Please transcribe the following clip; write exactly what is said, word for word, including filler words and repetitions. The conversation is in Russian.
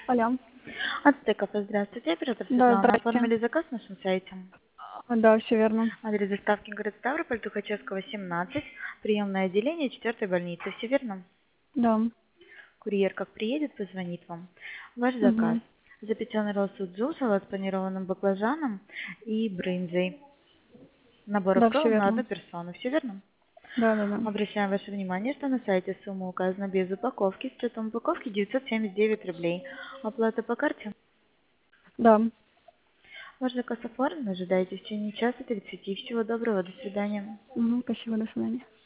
Алло. Ацтеков, здравствуйте. Оператор Да, Светлана. здрасте. Оформили заказ на нашем сайте. А, Да, все верно. Адрес доставки город Ставрополь, Тухачевского, семнадцать. Приемное отделение четвертой больницы. Все верно? Да. Курьер как приедет, позвонит вам. Ваш заказ. Угу. Запеченный ролл суджу, салат с панированным баклажаном и брынзой. Набор Да, все укроп на верно. одну персону. Все верно? Да, да, да. Обращаем ваше внимание, что на сайте сумма указана без упаковки. С учетом упаковки девятьсот семьдесят девять рублей. Оплата по карте. Да. Ваш заказ оформлен. Ожидайте в течение часа тридцати. Всего доброго. До свидания. Угу. Спасибо, до свидания.